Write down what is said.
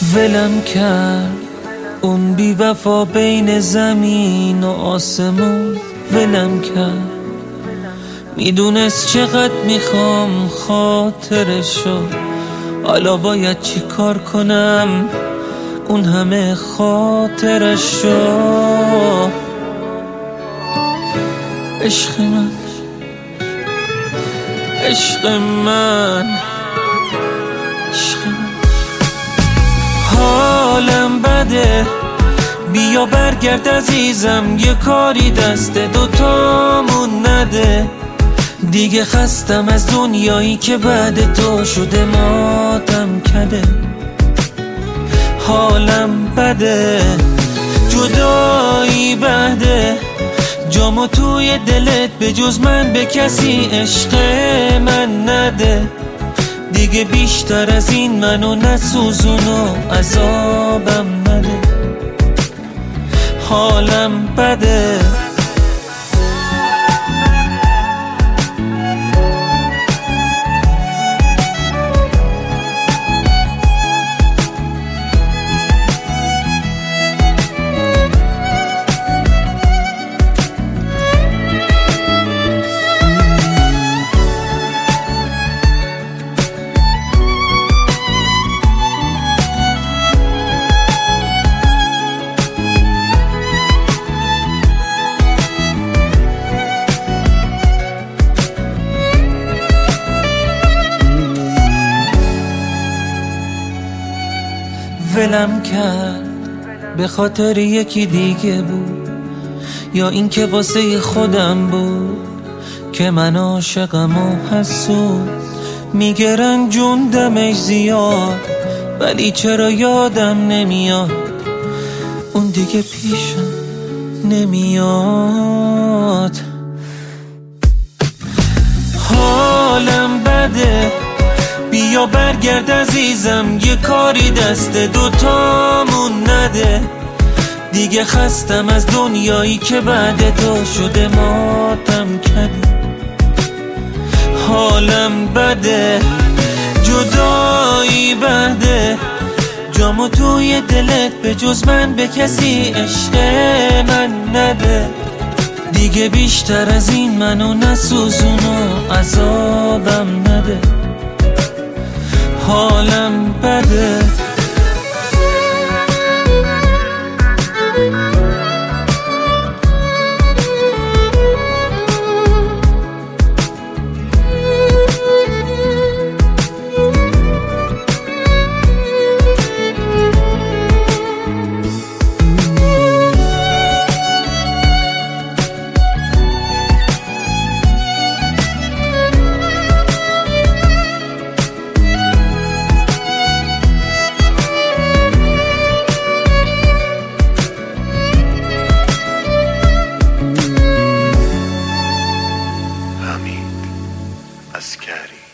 ولم کرد اون بی وفا بین زمین و آسمون، ولم کرد. میدونست چقدر میخوام خاطرشو، حالا باید چی کار کنم اون همه خاطرشو. عشق من، عشق من، عشق من. حالم بده، بیا برگرد عزیزم، یه کاری دست دوتامون نده. دیگه خستم از دنیایی که بعد تو شده ماتم کده. حالم بده، جدایی بده، جامو توی دلت به جز من به کسی عشق من نده. دیگه بیشتر از این منو نسوزون و عذابم نده. حالم بده. ولم کرد به خاطر یکی دیگه بود، یا این که واسه خودم بود که من عاشقم و حسود. میگه رنجون دمش زیاد، ولی چرا یادم نمیاد اون دیگه پیشم نمیاد. حالم بده، بیا برگرد عزیزم، یه کاری دست دوتامون نده. دیگه خستم از دنیایی که بعد تو شده ماتم کده. حالم بده، جدایی بده، جامو توی دلت به جز من به کسی عشق من نده. دیگه بیشتر از این منو نسوزون و عذابم نده. حالم بده. عسکری